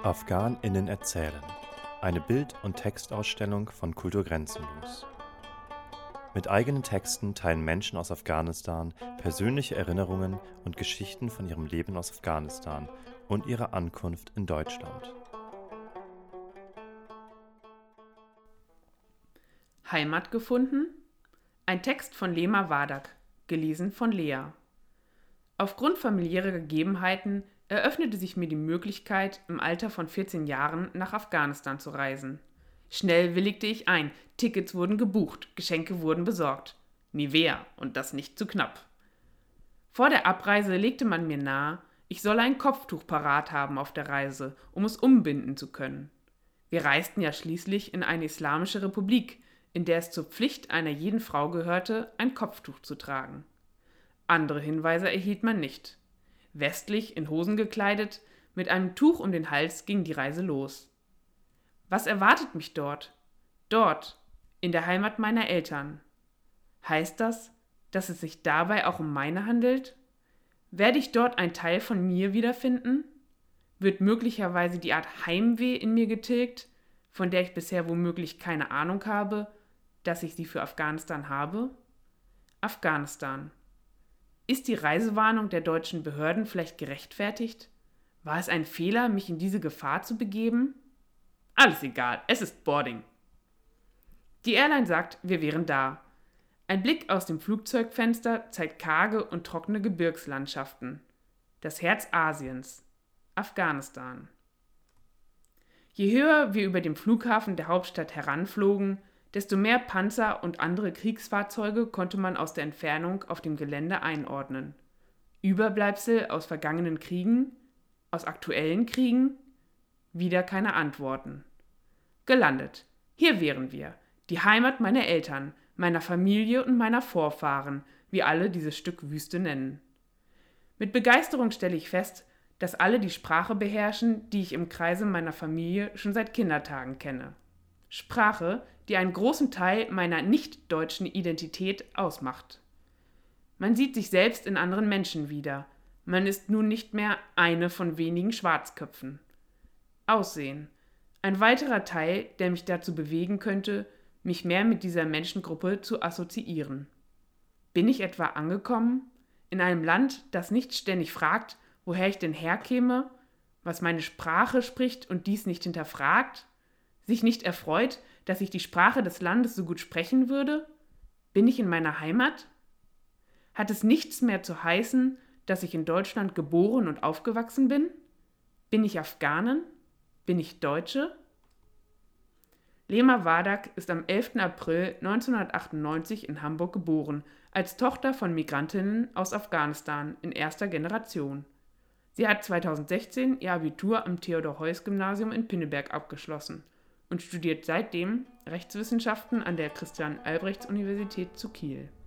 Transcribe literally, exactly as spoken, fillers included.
AfghanInnen erzählen. Eine Bild- und Textausstellung von Kultur Grenzenlos. Mit eigenen Texten teilen Menschen aus Afghanistan persönliche Erinnerungen und Geschichten von ihrem Leben aus Afghanistan und ihrer Ankunft in Deutschland. Heimat gefunden? Ein Text von Lema Wadak, gelesen von Lea. Aufgrund familiärer Gegebenheiten eröffnete sich mir die Möglichkeit, im Alter von vierzehn Jahren nach Afghanistan zu reisen. Schnell willigte ich ein, Tickets wurden gebucht, Geschenke wurden besorgt. Nivea, und das nicht zu knapp. Vor der Abreise legte man mir nahe, ich solle ein Kopftuch parat haben auf der Reise, um es umbinden zu können. Wir reisten ja schließlich in eine islamische Republik, in der es zur Pflicht einer jeden Frau gehörte, ein Kopftuch zu tragen. Andere Hinweise erhielt man nicht. Westlich, in Hosen gekleidet, mit einem Tuch um den Hals ging die Reise los. Was erwartet mich dort? Dort, in der Heimat meiner Eltern. Heißt das, dass es sich dabei auch um meine handelt? Werde ich dort einen Teil von mir wiederfinden? Wird möglicherweise die Art Heimweh in mir getilgt, von der ich bisher womöglich keine Ahnung habe, dass ich sie für Afghanistan habe? Afghanistan. Ist die Reisewarnung der deutschen Behörden vielleicht gerechtfertigt? War es ein Fehler, mich in diese Gefahr zu begeben? Alles egal, es ist Boarding. Die Airline sagt, wir wären da. Ein Blick aus dem Flugzeugfenster zeigt karge und trockene Gebirgslandschaften. Das Herz Asiens. Afghanistan. Je höher wir über dem Flughafen der Hauptstadt heranflogen, desto mehr Panzer und andere Kriegsfahrzeuge konnte man aus der Entfernung auf dem Gelände einordnen. Überbleibsel aus vergangenen Kriegen? Aus aktuellen Kriegen? Wieder keine Antworten. Gelandet. Hier wären wir. Die Heimat meiner Eltern, meiner Familie und meiner Vorfahren, wie alle dieses Stück Wüste nennen. Mit Begeisterung stelle ich fest, dass alle die Sprache beherrschen, die ich im Kreise meiner Familie schon seit Kindertagen kenne. Sprache, die einen großen Teil meiner nicht-deutschen Identität ausmacht. Man sieht sich selbst in anderen Menschen wieder. Man ist nun nicht mehr eine von wenigen Schwarzköpfen. Aussehen. Ein weiterer Teil, der mich dazu bewegen könnte, mich mehr mit dieser Menschengruppe zu assoziieren. Bin ich etwa angekommen? In einem Land, das nicht ständig fragt, woher ich denn herkäme, was meine Sprache spricht und dies nicht hinterfragt? Sich nicht erfreut, dass ich die Sprache des Landes so gut sprechen würde? Bin ich in meiner Heimat? Hat es nichts mehr zu heißen, dass ich in Deutschland geboren und aufgewachsen bin? Bin ich Afghanin? Bin ich Deutsche? Lema Wadak ist am elften April neunzehnhundertachtundneunzig in Hamburg geboren, als Tochter von Migrantinnen aus Afghanistan in erster Generation. Sie hat zweitausendsechzehn ihr Abitur am Theodor-Heuss-Gymnasium in Pinneberg abgeschlossen und studiert seitdem Rechtswissenschaften an der Christian-Albrechts-Universität zu Kiel.